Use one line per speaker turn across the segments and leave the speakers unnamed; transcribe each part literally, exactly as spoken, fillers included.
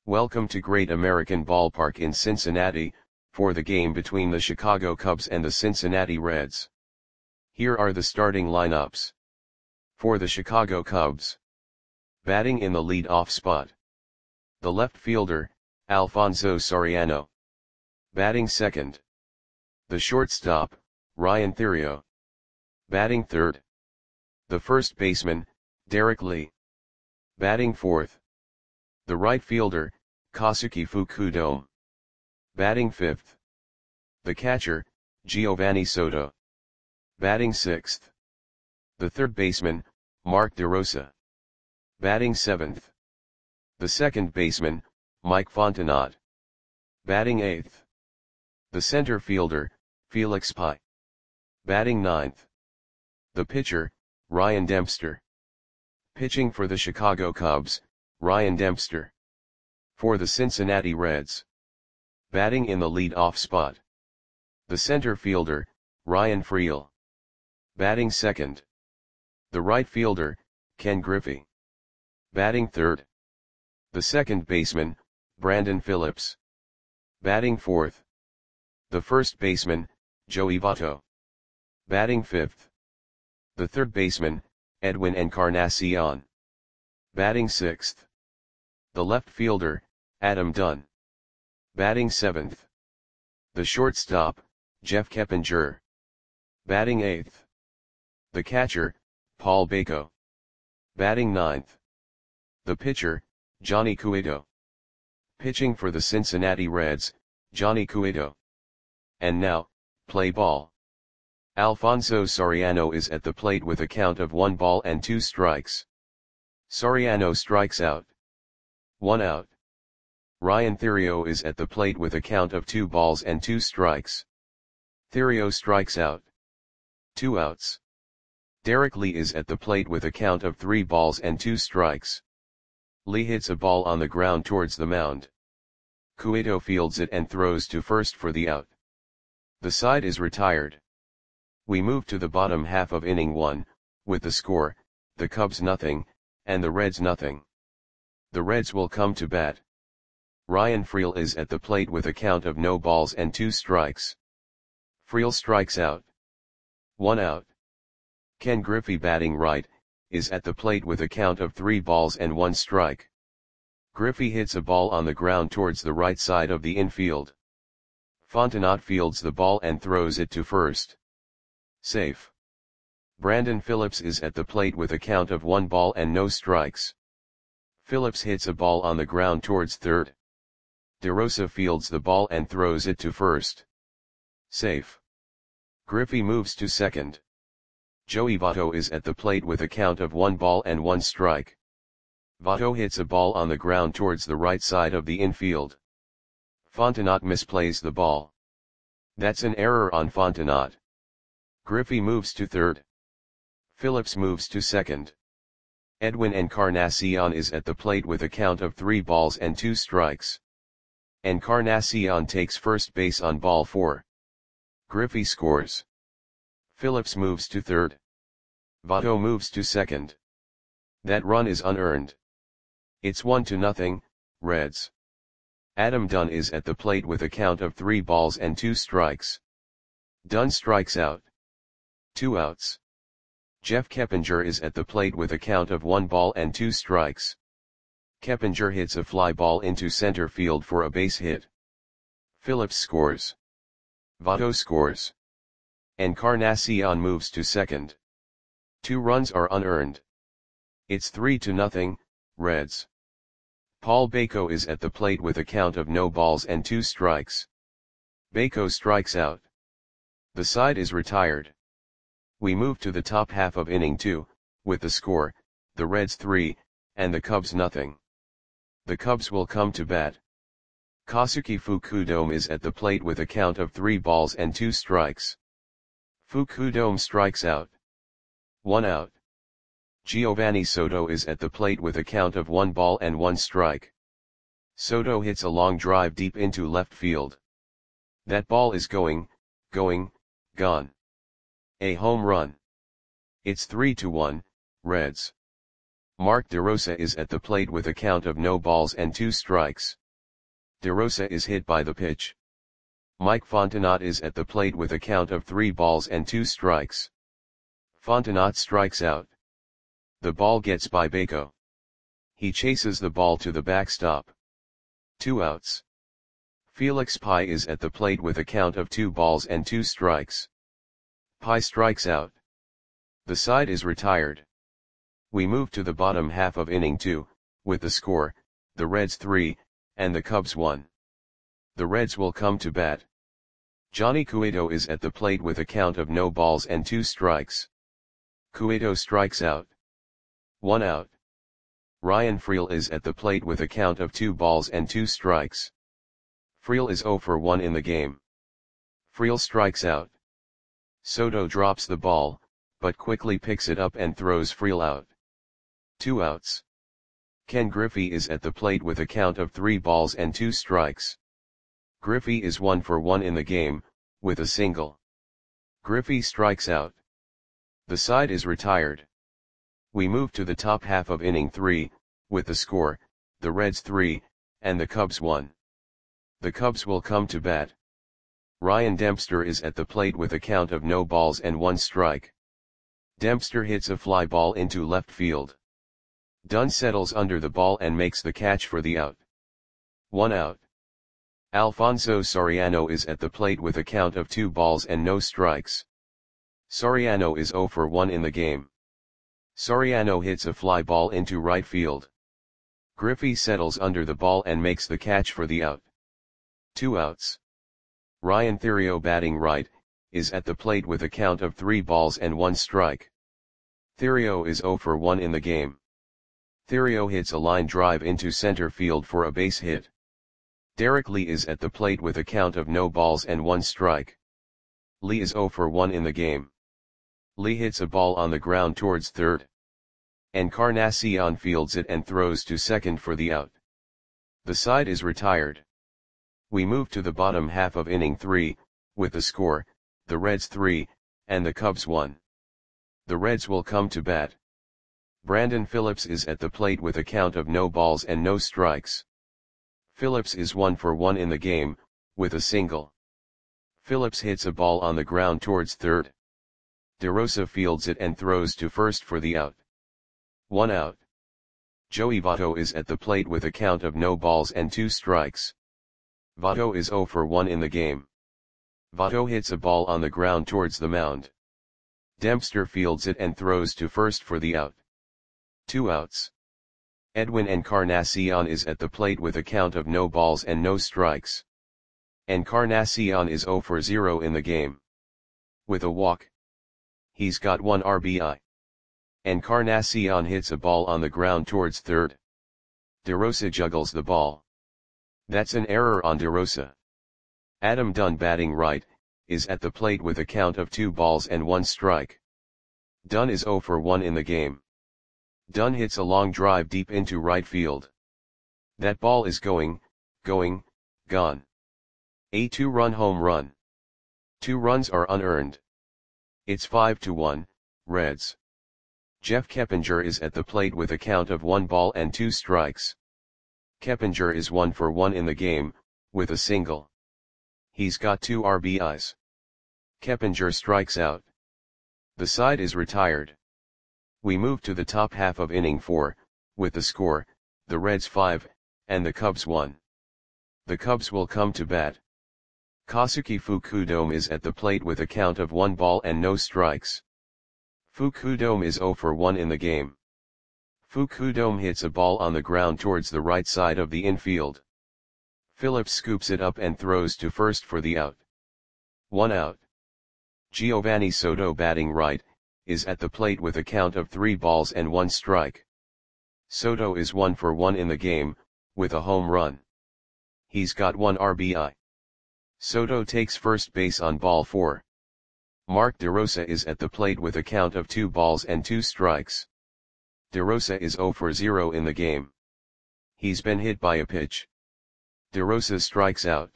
Welcome to Great American Ballpark in Cincinnati, for the game between the Chicago Cubs and the Cincinnati Reds. Here are the starting lineups. For the Chicago Cubs. Batting in the lead-off spot. The left fielder, Alfonso Soriano. Batting second. The shortstop, Ryan Theriot. Batting third. The first baseman, Derek Lee. Batting fourth. The right fielder, Kazuki Fukudome. Batting fifth. The catcher, Giovanni Soto. Batting sixth. The third baseman, Mark DeRosa. Batting seventh. The second baseman, Mike Fontenot. Batting eighth. The center fielder, Felix Pie. Batting ninth. The pitcher, Ryan Dempster. Pitching for the Chicago Cubs, Ryan Dempster. For the Cincinnati Reds. Batting in the lead-off spot. The center fielder, Ryan Freel. Batting second. The right fielder, Ken Griffey. Batting third. The second baseman, Brandon Phillips. Batting fourth. The first baseman, Joey Votto. Batting fifth. The third baseman, Edwin Encarnacion. Batting sixth. The left fielder, Adam Dunn. Batting seventh. The shortstop, Jeff Keppinger. Batting eighth. The catcher, Paul Bako. Batting ninth. The pitcher, Johnny Cueto. Pitching for the Cincinnati Reds, Johnny Cueto. And now, play ball. Alfonso Soriano is at the plate with a count of one ball and two strikes. Soriano strikes out. One out. Ryan Theriot is at the plate with a count of two balls and two strikes. Theriot strikes out. Two outs. Derek Lee is at the plate with a count of three balls and two strikes. Lee hits a ball on the ground towards the mound. Cueto fields it and throws to first for the out. The side is retired. We move to the bottom half of inning one, with the score, the Cubs nothing, and the Reds nothing. The Reds will come to bat. Ryan Freel is at the plate with a count of no balls and two strikes. Freel strikes out. One out. Ken Griffey, batting right, is at the plate with a count of three balls and one strike. Griffey hits a ball on the ground towards the right side of the infield. Fontenot fields the ball and throws it to first. Safe. Brandon Phillips is at the plate with a count of one ball and no strikes. Phillips hits a ball on the ground towards third. DeRosa fields the ball and throws it to first. Safe. Griffey moves to second. Joey Votto is at the plate with a count of one ball and one strike. Votto hits a ball on the ground towards the right side of the infield. Fontenot misplays the ball. That's an error on Fontenot. Griffey moves to third. Phillips moves to second. Edwin Encarnacion is at the plate with a count of three balls and two strikes. Encarnacion takes first base on ball four. Griffey scores. Phillips moves to third. Votto moves to second. That run is unearned. It's one to nothing, Reds. Adam Dunn is at the plate with a count of three balls and two strikes. Dunn strikes out. Two outs. Jeff Keppinger is at the plate with a count of one ball and two strikes. Keppinger hits a fly ball into center field for a base hit. Phillips scores. Votto scores. Encarnacion moves to second. Two runs are unearned. It's three to nothing, Reds. Paul Bako is at the plate with a count of no balls and two strikes. Bako strikes out. The side is retired. We move to the top half of inning two, with the score, the Reds three, and the Cubs nothing. The Cubs will come to bat. Kazuki Fukudome is at the plate with a count of three balls and two strikes. Fukudome strikes out. One out. Giovanni Soto is at the plate with a count of one ball and one strike. Soto hits a long drive deep into left field. That ball is going, going, gone. A home run. It's three to one, Reds. Mark DeRosa is at the plate with a count of no balls and two strikes. DeRosa is hit by the pitch. Mike Fontenot is at the plate with a count of three balls and two strikes. Fontenot strikes out. The ball gets by Bako. He chases the ball to the backstop. Two outs. Felix Pie is at the plate with a count of two balls and two strikes. Pie strikes out. The side is retired. We move to the bottom half of inning two, with the score, the Reds three, and the Cubs one. The Reds will come to bat. Johnny Cueto is at the plate with a count of no balls and two strikes. Cueto strikes out. One out. Ryan Freel is at the plate with a count of two balls and two strikes. Freel is zero for one in the game. Freel strikes out. Soto drops the ball, but quickly picks it up and throws Freel out. Two outs. Ken Griffey is at the plate with a count of three balls and two strikes. Griffey is one for one in the game, with a single. Griffey strikes out. The side is retired. We move to the top half of inning three, with the score, the Reds three, and the Cubs one. The Cubs will come to bat. Ryan Dempster is at the plate with a count of no balls and one strike. Dempster hits a fly ball into left field. Dunn settles under the ball and makes the catch for the out. One out. Alfonso Soriano is at the plate with a count of two balls and no strikes. Soriano is zero for one in the game. Soriano hits a fly ball into right field. Griffey settles under the ball and makes the catch for the out. Two outs. Ryan Theriot, batting right, is at the plate with a count of three balls and one strike. Theriot is zero for one in the game. Theriot hits a line drive into center field for a base hit. Derek Lee is at the plate with a count of no balls and one strike. Lee is zero for one in the game. Lee hits a ball on the ground towards third. Encarnacion fields it and throws to second for the out. The side is retired. We move to the bottom half of inning three, with the score, the Reds three, and the Cubs one. The Reds will come to bat. Brandon Phillips is at the plate with a count of no balls and no strikes. Phillips is one for one in the game, with a single. Phillips hits a ball on the ground towards third. DeRosa fields it and throws to first for the out. One out. Joey Votto is at the plate with a count of no balls and two strikes. Votto is zero for one in the game. Votto hits a ball on the ground towards the mound. Dempster fields it and throws to first for the out. Two outs. Edwin Encarnacion is at the plate with a count of no balls and no strikes. Encarnacion is zero for zero in the game. With a walk. He's got one R B I. Encarnacion hits a ball on the ground towards third. DeRosa juggles the ball. That's an error on DeRosa. Adam Dunn, batting right, is at the plate with a count of two balls and one strike. Dunn is zero for one in the game. Dunn hits a long drive deep into right field. That ball is going, going, gone. A two-run home run. Two runs are unearned. It's five to one, Reds. Jeff Keppinger is at the plate with a count of one ball and two strikes. Keppinger is one for one in the game, with a single. He's got two R B Is. Keppinger strikes out. The side is retired. We move to the top half of inning four, with the score, the Reds five, and the Cubs one. The Cubs will come to bat. Kosuke Fukudome is at the plate with a count of one ball and no strikes. Fukudome is zero for one in the game. Fukudome hits a ball on the ground towards the right side of the infield. Phillips scoops it up and throws to first for the out. One out. Giovanni Soto, batting right, is at the plate with a count of three balls and one strike. Soto is one for one in the game, with a home run. He's got one R B I. Soto takes first base on ball four. Mark DeRosa is at the plate with a count of two balls and two strikes. DeRosa is zero for zero in the game. He's been hit by a pitch. DeRosa strikes out.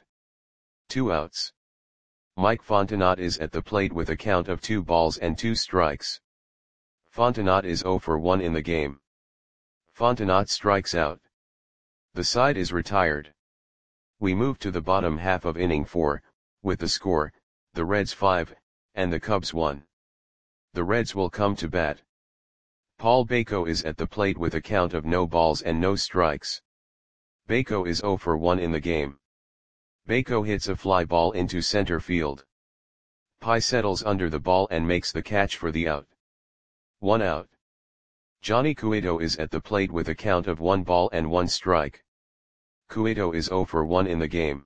Two outs. Mike Fontenot is at the plate with a count of two balls and two strikes. Fontenot is zero for one in the game. Fontenot strikes out. The side is retired. We move to the bottom half of inning four, with the score, the Reds five, and the Cubs one. The Reds will come to bat. Paul Bako is at the plate with a count of no balls and no strikes. Bako is zero for one in the game. Bako hits a fly ball into center field. Pi settles under the ball and makes the catch for the out. One out. Johnny Cueto is at the plate with a count of one ball and one strike. Cueto is zero for one in the game.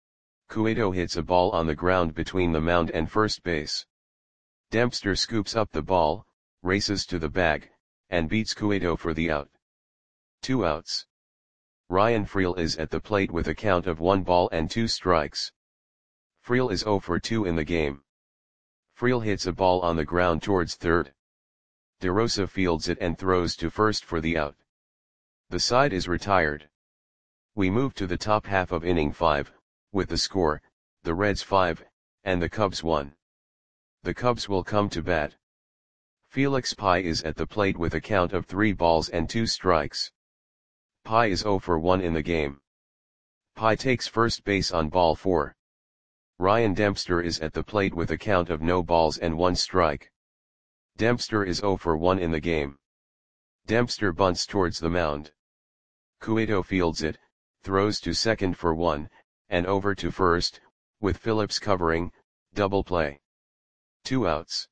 Cueto hits a ball on the ground between the mound and first base. Dempster scoops up the ball, races to the bag, and beats Cueto for the out. Two outs. Ryan Freel is at the plate with a count of one ball and two strikes. Freel is zero for two in the game. Freel hits a ball on the ground towards third. DeRosa fields it and throws to first for the out. The side is retired. We move to the top half of inning five, with the score, the Reds five, and the Cubs one. The Cubs will come to bat. Felix Pi is at the plate with a count of three balls and two strikes. Pi is zero for one in the game. Pi takes first base on ball four. Ryan Dempster is at the plate with a count of no balls and one strike. Dempster is zero for one in the game. Dempster bunts towards the mound. Cueto fields it, throws to second for one, and over to first, with Phillips covering, double play. Two outs.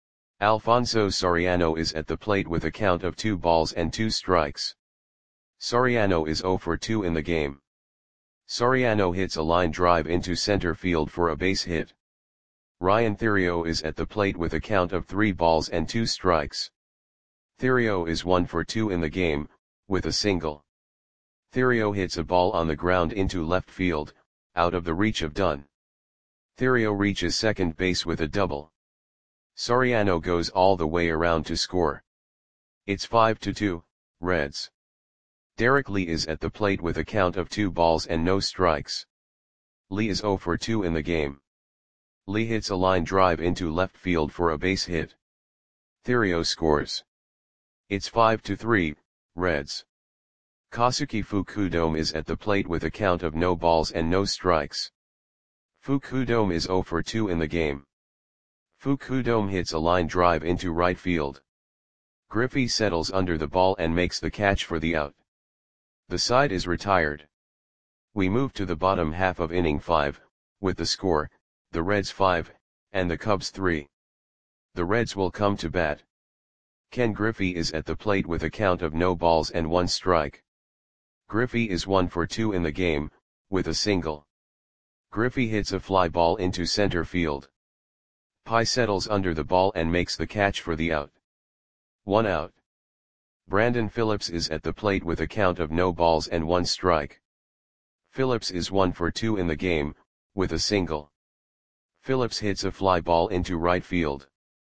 Alfonso Soriano is at the plate with a count of two balls and two strikes. Soriano is zero for two in the game. Soriano hits a line drive into center field for a base hit. Ryan Theriot is at the plate with a count of three balls and two strikes. Theriot is one for two in the game, with a single. Theriot hits a ball on the ground into left field, out of the reach of Dunn. Theriot reaches second base with a double. Soriano goes all the way around to score. It's five to two, Reds. Derek Lee is at the plate with a count of two balls and no strikes. Lee is zero for two in the game. Lee hits a line drive into left field for a base hit. Theriot scores. It's five to three, Reds. Kosuke Fukudome is at the plate with a count of no balls and no strikes. Fukudome is zero for two in the game. Fukudome hits a line drive into right field. Griffey settles under the ball and makes the catch for the out. The side is retired. We move to the bottom half of inning five, with the score, the Reds five, and the Cubs three. The Reds will come to bat. Ken Griffey is at the plate with a count of no balls and one strike. Griffey is one for two in the game, with a single. Griffey hits a fly ball into center field. Pi settles under the ball and makes the catch for the out. One out. Brandon Phillips is at the plate with a count of no balls and one strike. Phillips is one for two in the game, with a single. Phillips hits a fly ball into right field.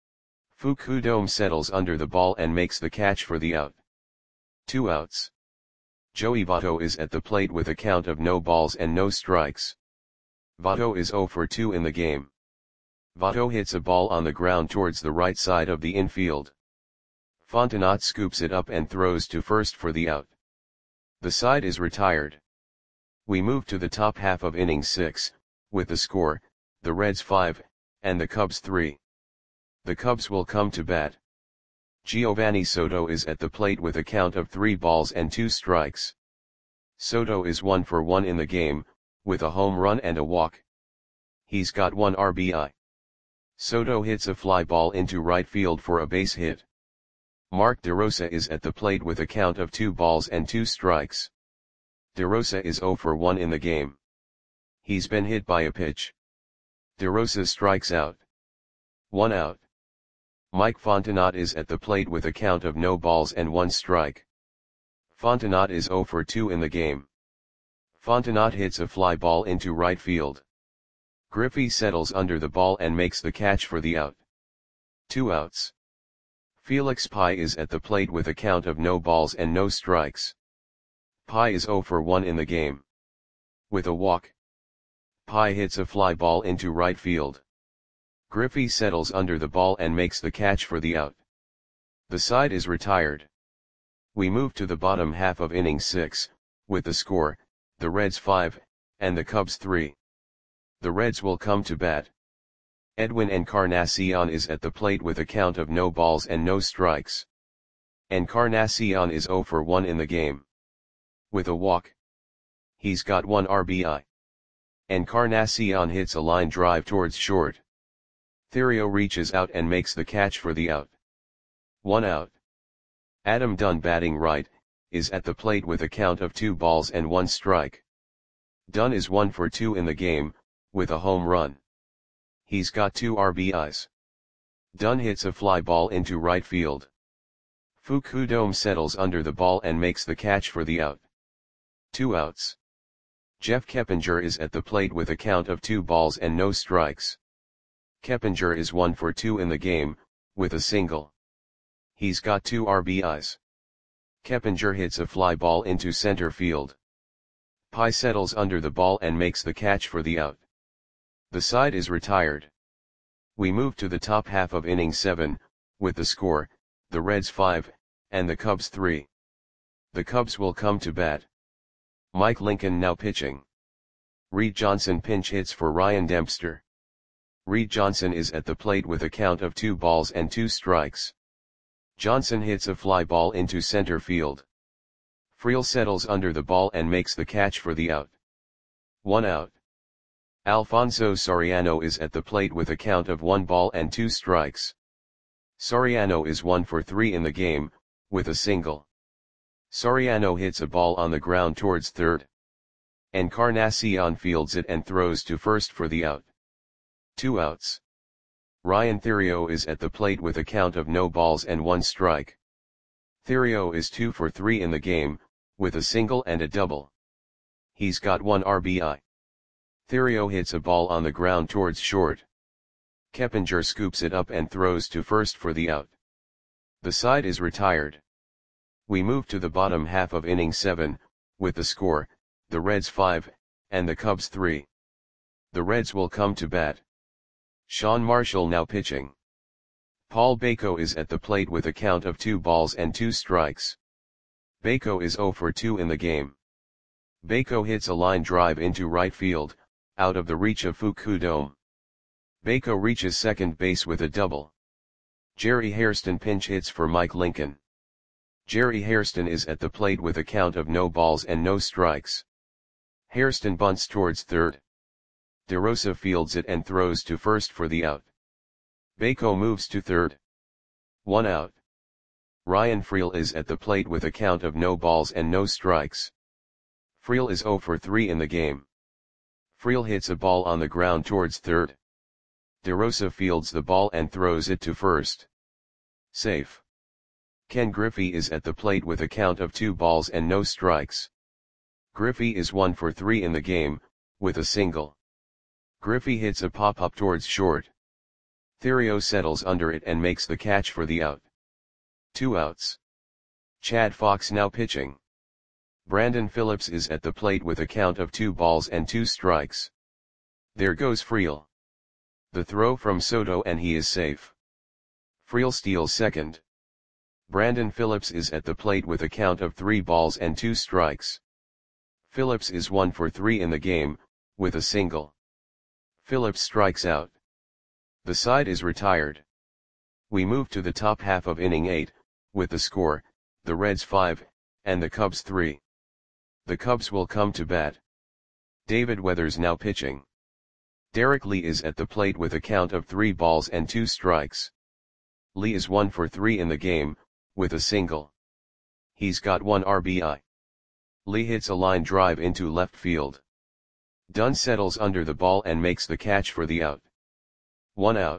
Fukudome settles under the ball and makes the catch for the out. Two outs. Joey Votto is at the plate with a count of no balls and no strikes. Votto is zero for two in the game. Votto hits a ball on the ground towards the right side of the infield. Fontenot scoops it up and throws to first for the out. The side is retired. We move to the top half of inning six, with the score, the Reds five, and the Cubs three. The Cubs will come to bat. Giovanni Soto is at the plate with a count of three balls and two strikes. Soto is one for one in the game, with a home run and a walk. He's got one R B I. Soto hits a fly ball into right field for a base hit. Mark DeRosa is at the plate with a count of two balls and two strikes. DeRosa is zero for one in the game. He's been hit by a pitch. DeRosa strikes out. One out. Mike Fontenot is at the plate with a count of no balls and one strike. Fontenot is zero for two in the game. Fontenot hits a fly ball into right field. Griffey settles under the ball and makes the catch for the out. Two outs. Felix Pi is at the plate with a count of no balls and no strikes. Pi is zero for one in the game. With a walk. Pi hits a fly ball into right field. Griffey settles under the ball and makes the catch for the out. The side is retired. We move to the bottom half of inning six, with the score, the Reds five, and the Cubs three. The Reds will come to bat. Edwin Encarnacion is at the plate with a count of no balls and no strikes. Encarnacion is oh for one in the game. With a walk. He's got one R B I. Encarnacion hits a line drive towards short. Theriot reaches out and makes the catch for the out. One out. Adam Dunn, batting right, is at the plate with a count of two balls and one strike. Dunn is one for two in the game, with a home run. He's got two R B Is. Dunn hits a fly ball into right field. Fukudome settles under the ball and makes the catch for the out. Two outs. Jeff Keppinger is at the plate with a count of two balls and no strikes. Keppinger is one for two in the game, with a single. He's got two R B Is. Keppinger hits a fly ball into center field. Pye settles under the ball and makes the catch for the out. The side is retired. We move to the top half of inning seven, with the score, the Reds five, and the Cubs three. The Cubs will come to bat. Mike Lincoln now pitching. Reed Johnson pinch hits for Ryan Dempster. Reed Johnson is at the plate with a count of two balls and two strikes. Johnson hits a fly ball into center field. Friel settles under the ball and makes the catch for the out. One out. Alfonso Soriano is at the plate with a count of one ball and two strikes. Soriano is one for three in the game, with a single. Soriano hits a ball on the ground towards third. Encarnacion fields it and throws to first for the out. Two outs. Ryan Theriot is at the plate with a count of no balls and one strike. Theriot is two for three in the game, with a single and a double. He's got one R B I. Theriot hits a ball on the ground towards short. Keppinger scoops it up and throws to first for the out. The side is retired. We move to the bottom half of inning seven, with the score, the Reds five, and the Cubs three. The Reds will come to bat. Sean Marshall now pitching. Paul Bako is at the plate with a count of two balls and two strikes. Bako is oh for two in the game. Bako hits a line drive into right field, out of the reach of Fukudome. Bako reaches second base with a double. Jerry Hairston pinch hits for Mike Lincoln. Jerry Hairston is at the plate with a count of no balls and no strikes. Hairston bunts towards third. DeRosa fields it and throws to first for the out. Bako moves to third. One out. Ryan Friel is at the plate with a count of no balls and no strikes. Friel is oh for three in the game. Friel hits a ball on the ground towards third. DeRosa fields the ball and throws it to first. Safe. Ken Griffey is at the plate with a count of two balls and no strikes. Griffey is one for three in the game, with a single. Griffey hits a pop-up towards short. Theriot settles under it and makes the catch for the out. Two outs. Chad Fox now pitching. Brandon Phillips is at the plate with a count of two balls and two strikes. There goes Friel. The throw from Soto and he is safe. Friel steals second. Brandon Phillips is at the plate with a count of three balls and two strikes. Phillips is one for three in the game, with a single. Phillips strikes out. The side is retired. We move to the top half of inning eight, with the score, the Reds five, and the Cubs three. The Cubs will come to bat. David Weathers now pitching. Derek Lee is at the plate with a count of three balls and two strikes. Lee is one for three in the game, with a single. He's got one R B I. Lee hits a line drive into left field. Dunn settles under the ball and makes the catch for the out. One out.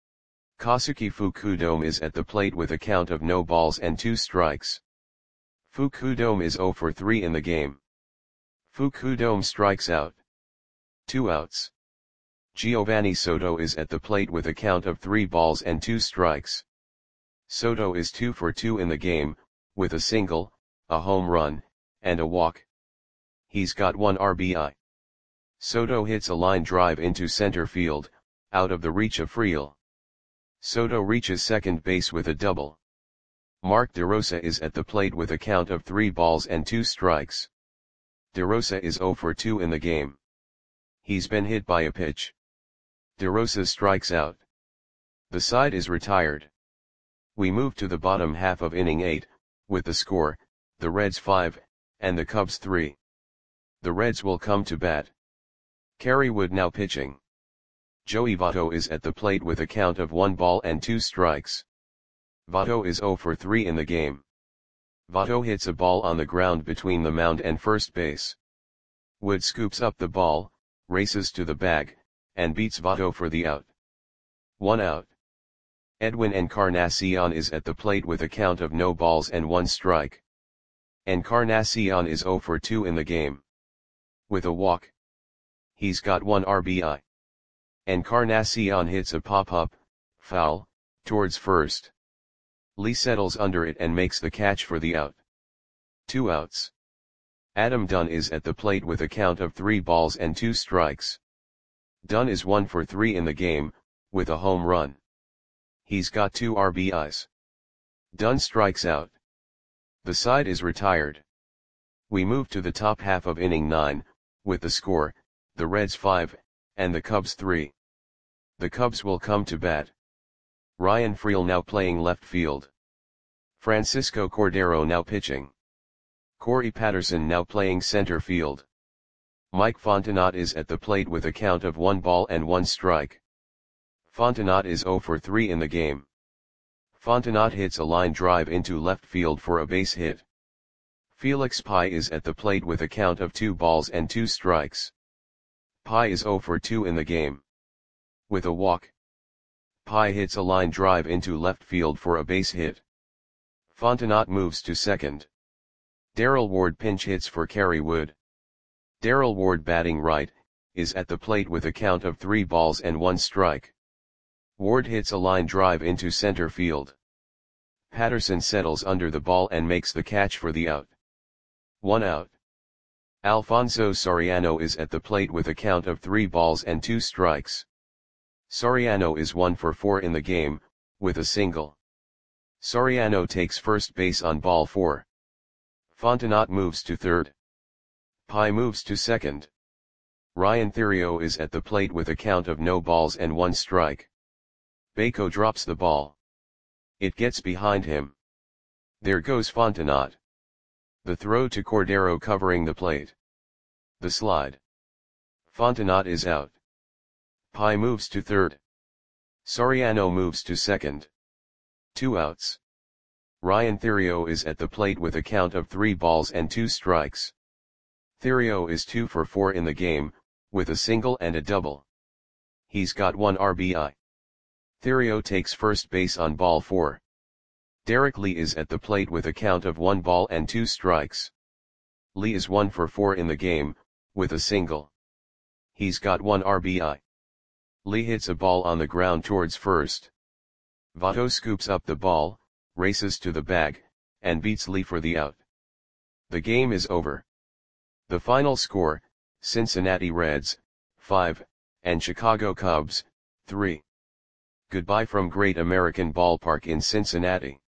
Kosuke Fukudome is at the plate with a count of no balls and two strikes. Fukudome is oh for three in the game. Fukudome strikes out. Two outs. Giovanni Soto is at the plate with a count of three balls and two strikes. Soto is two for two in the game, with a single, a home run, and a walk. He's got one R B I. Soto hits a line drive into center field, out of the reach of Friel. Soto reaches second base with a double. Mark DeRosa is at the plate with a count of three balls and two strikes. DeRosa is zero for two in the game. He's been hit by a pitch. DeRosa strikes out. The side is retired. We move to the bottom half of inning eight, with the score, the Reds five, and the Cubs three. The Reds will come to bat. Kerry Wood now pitching. Joey Votto is at the plate with a count of one ball and two strikes. Votto is zero for three in the game. Votto hits a ball on the ground between the mound and first base. Wood scoops up the ball, races to the bag, and beats Votto for the out. One out. Edwin Encarnacion is at the plate with a count of no balls and one strike. Encarnacion is zero for two in the game. With a walk. He's got one R B I. Encarnacion hits a pop-up, foul, towards first. Lee settles under it and makes the catch for the out. Two outs. Adam Dunn is at the plate with a count of three balls and two strikes. Dunn is one for three in the game, with a home run. He's got two R B Is. Dunn strikes out. The side is retired. We move to the top half of inning nine, with the score, the Reds five, and the Cubs three. The Cubs will come to bat. Ryan Freel now playing left field. Francisco Cordero now pitching. Corey Patterson now playing center field. Mike Fontenot is at the plate with a count of one ball and one strike. Fontenot is zero for three in the game. Fontenot hits a line drive into left field for a base hit. Felix Pie is at the plate with a count of two balls and two strikes. Pie is zero for two in the game. With a walk. Pie hits a line drive into left field for a base hit. Fontenot moves to second. Darrell Ward pinch hits for Kerry Wood. Darrell Ward batting right, is at the plate with a count of three balls and one strike. Ward hits a line drive into center field. Patterson settles under the ball and makes the catch for the out. One out. Alfonso Soriano is at the plate with a count of three balls and two strikes. Soriano is one for four in the game, with a single. Soriano takes first base on ball four. Fontenot moves to third. Pie moves to second. Ryan Theriot is at the plate with a count of no balls and one strike. Bako drops the ball. It gets behind him. There goes Fontenot. The throw to Cordero covering the plate. The slide. Fontenot is out. Pie moves to third. Soriano moves to second. Two outs. Ryan Theriot is at the plate with a count of three balls and two strikes. Theriot is two for four in the game, with a single and a double. He's got one R B I. Theriot takes first base on ball four. Derek Lee is at the plate with a count of one ball and two strikes. Lee is one for four in the game, with a single. He's got one R B I. Lee hits a ball on the ground towards first. Votto scoops up the ball, races to the bag, and beats Lee for the out. The game is over. The final score, Cincinnati Reds, five, and Chicago Cubs, three. Goodbye from Great American Ballpark in Cincinnati.